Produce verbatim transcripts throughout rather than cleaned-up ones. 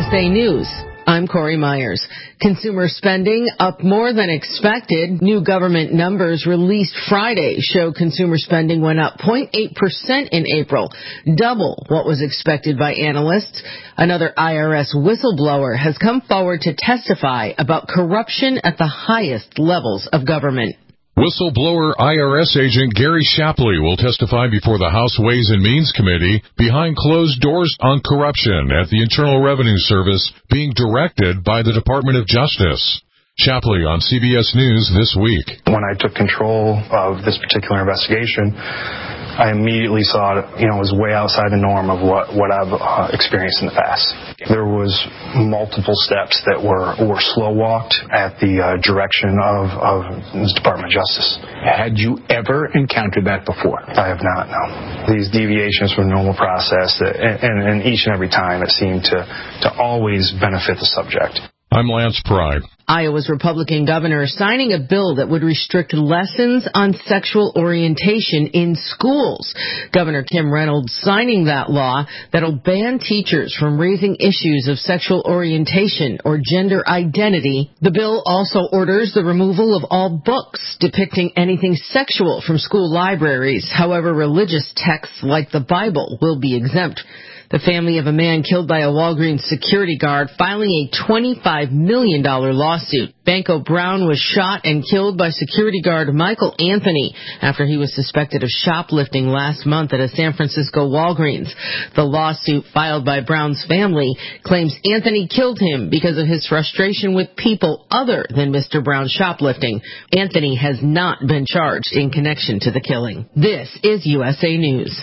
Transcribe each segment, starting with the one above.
S A News. I'm Corey Myers. Consumer spending up more than expected. New government numbers released Friday show consumer spending went up zero point eight percent in April, double what was expected by analysts. Another I R S whistleblower has come forward to testify about corruption at the highest levels of government. Whistleblower I R S agent Gary Shapley will testify before the House Ways and Means Committee behind closed doors on corruption at the Internal Revenue Service being directed by the Department of Justice. Shapley on C B S News this week. When I took control of this particular investigation, I immediately saw it, you know, was way outside the norm of what, what I've uh, experienced in the past. There was multiple steps that were, were slow walked at the uh, direction of, of the Department of Justice. Had you ever encountered that before? I have not, no. These deviations from the normal process, that, and, and, and each and every time it seemed to, to always benefit the subject. I'm Lance Pride. Iowa's Republican governor signing a bill that would restrict lessons on sexual orientation in schools. Governor Kim Reynolds signing that law that'll ban teachers from raising issues of sexual orientation or gender identity. The bill also orders the removal of all books depicting anything sexual from school libraries. However, religious texts like the Bible will be exempt. The family of a man killed by a Walgreens security guard filing a twenty-five million dollars lawsuit. Banko Brown was shot and killed by security guard Michael Anthony after he was suspected of shoplifting last month at a San Francisco Walgreens. The lawsuit filed by Brown's family claims Anthony killed him because of his frustration with people other than Mister Brown shoplifting. Anthony has not been charged in connection to the killing. This is U S A News.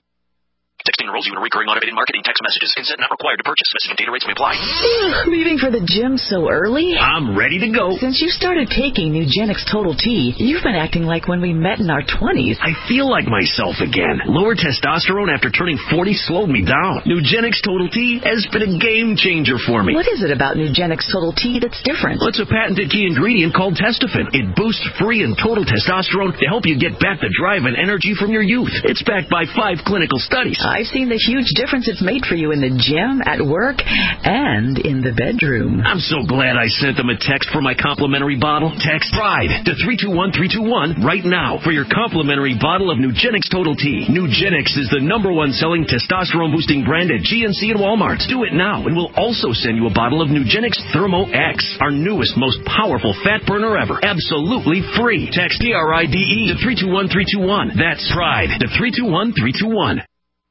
Texting enrolls you in a recurring automated marketing text messages. Consent not required to purchase. Message and data rates may apply. Leaving for the gym so early? I'm ready to go. Since you started taking Nugenix Total T, you've been acting like when we met in our twenties. I feel like myself again. Lower testosterone after turning forty slowed me down. Nugenix Total T has been a game changer for me. What is it about Nugenix Total T that's different? Well, it's a patented key ingredient called Testofen. It boosts free and total testosterone to help you get back the drive and energy from your youth. It's backed by five clinical studies. I've seen the huge difference it's made for you in the gym, at work, and in the bedroom. I'm so glad I sent them a text for my complimentary bottle. Text PRIDE to three two one three two one right now for your complimentary bottle of Nugenix Total T. Nugenix is the number one selling testosterone-boosting brand at G N C and Walmart. Do it now, and we'll also send you a bottle of Nugenix Thermo X, our newest, most powerful fat burner ever. Absolutely free. Text P R I D E to three two one three two one. That's PRIDE to three two one three two one.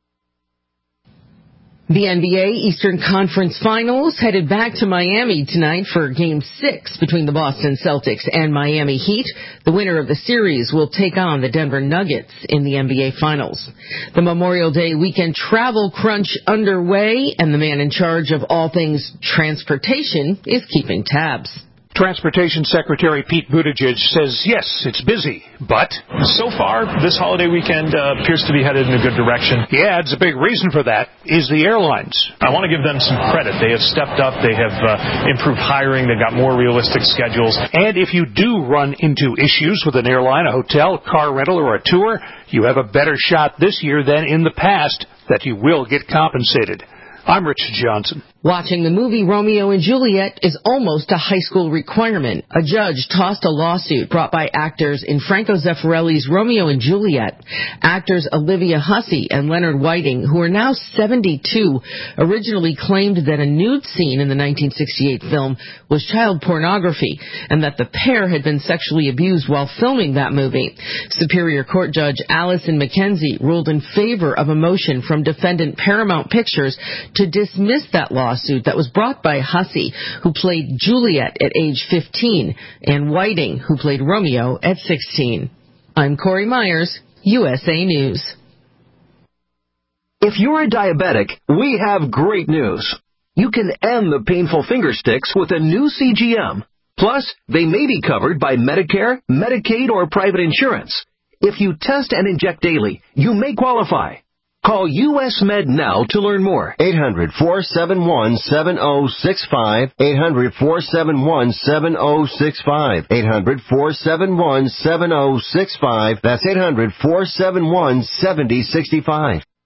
The N B A Eastern Conference Finals headed back to Miami tonight for Game six between the Boston Celtics and Miami Heat. The winner of the series will take on the Denver Nuggets in the N B A Finals. The Memorial Day weekend travel crunch underway, and the man in charge of all things transportation is keeping tabs. Transportation Secretary Pete Buttigieg says, yes, it's busy, but... So far, this holiday weekend uh, appears to be headed in a good direction. He adds a big reason for that is the airlines. I want to give them some credit. They have stepped up. They have uh, improved hiring. They've got more realistic schedules. And if you do run into issues with an airline, a hotel, car rental, or a tour, you have a better shot this year than in the past that you will get compensated. I'm Richard Johnson. Watching the movie Romeo and Juliet is almost a high school requirement. A judge tossed a lawsuit brought by actors in Franco Zeffirelli's Romeo and Juliet. Actors Olivia Hussey and Leonard Whiting, who are now seventy-two, originally claimed that a nude scene in the nineteen sixty-eight film was child pornography and that the pair had been sexually abused while filming that movie. Superior Court Judge Allison McKenzie ruled in favor of a motion from defendant Paramount Pictures to dismiss that law. Lawsuit that was brought by Hussey, who played Juliet at age fifteen, and Whiting, who played Romeo at sixteen. I'm Corey Myers, U S A News. If you're a diabetic, we have great news. You can end the painful finger sticks with a new C G M. Plus, they may be covered by Medicare, Medicaid, or private insurance. If you test and inject daily, you may qualify. Call U S Med now to learn more. eight hundred, four seven one, seven oh six five. eight hundred, four seven one, seven oh six five. eight hundred, four seven one, seven oh six five. That's eight hundred, four seven one, seven oh six five.